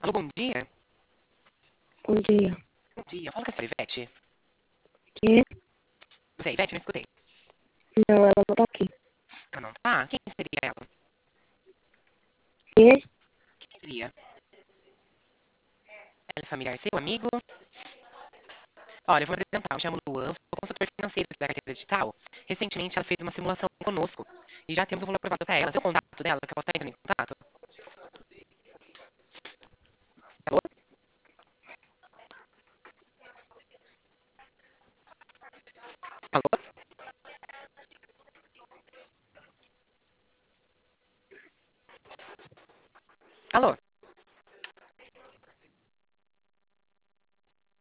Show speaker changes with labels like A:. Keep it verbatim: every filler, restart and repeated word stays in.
A: Alô, bom dia.
B: Bom dia.
A: Bom dia. Fala com a senhora Ivete.
B: Quê?
A: Você é Ivete? Não escutei.
B: Não, ela não tá aqui.
A: Ah, não. Ah, quem seria ela?
B: Quê?
A: Quem seria? Ela é familiar seu, amigo? Olha, eu vou me apresentar. Eu chamo Luan, sou consultor financeiro da carteira digital. Recentemente ela fez uma simulação conosco e já temos um valor aprovado para ela. Tem o contato dela, que eu posso estar entrando em contato? Alô? Alô? Alô?